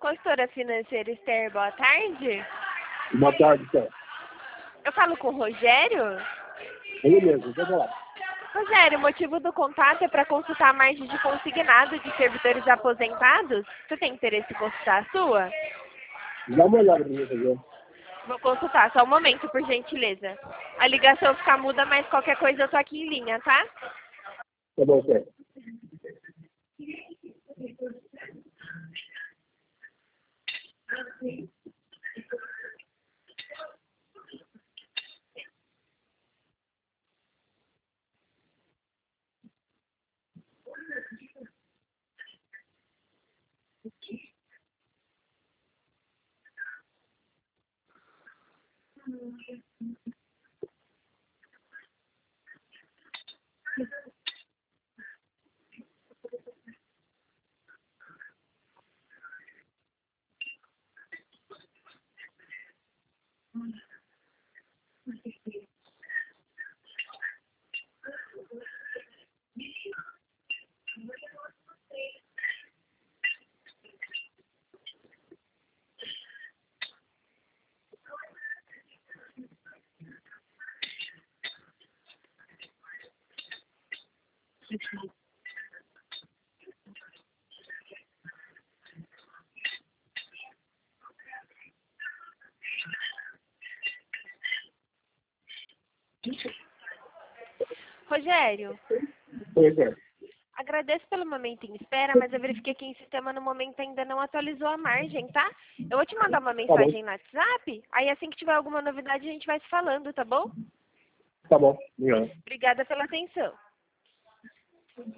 Consultora financeira Esther, boa tarde. Boa tarde, senhor. Eu falo com o Rogério? Ele mesmo, vamos lá. Rogério, o motivo do contato é para consultar a margem de consignado de servidores aposentados. Você tem interesse em consultar a sua? Dá uma olhada pra mim, por favor. Vou consultar, só um momento, por gentileza. A ligação fica muda, mas qualquer coisa eu tô aqui em linha, tá? Tá bom, senhor. Rogério, Oi, senhor. agradeço pelo momento em espera, mas eu verifiquei que o sistema no momento ainda não atualizou a margem, tá? Eu vou te mandar uma mensagem no WhatsApp, aí assim que tiver alguma novidade a gente vai se falando, tá bom? Tá bom. Obrigado. Obrigada pela atenção.